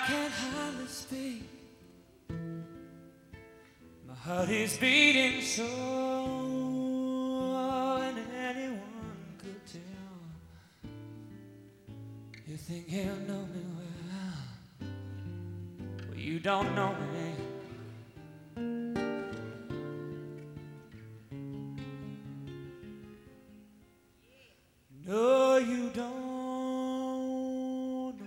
can't hardly speak. My heart is beating so, and anyone could tell. You think you know me well, well you don't know me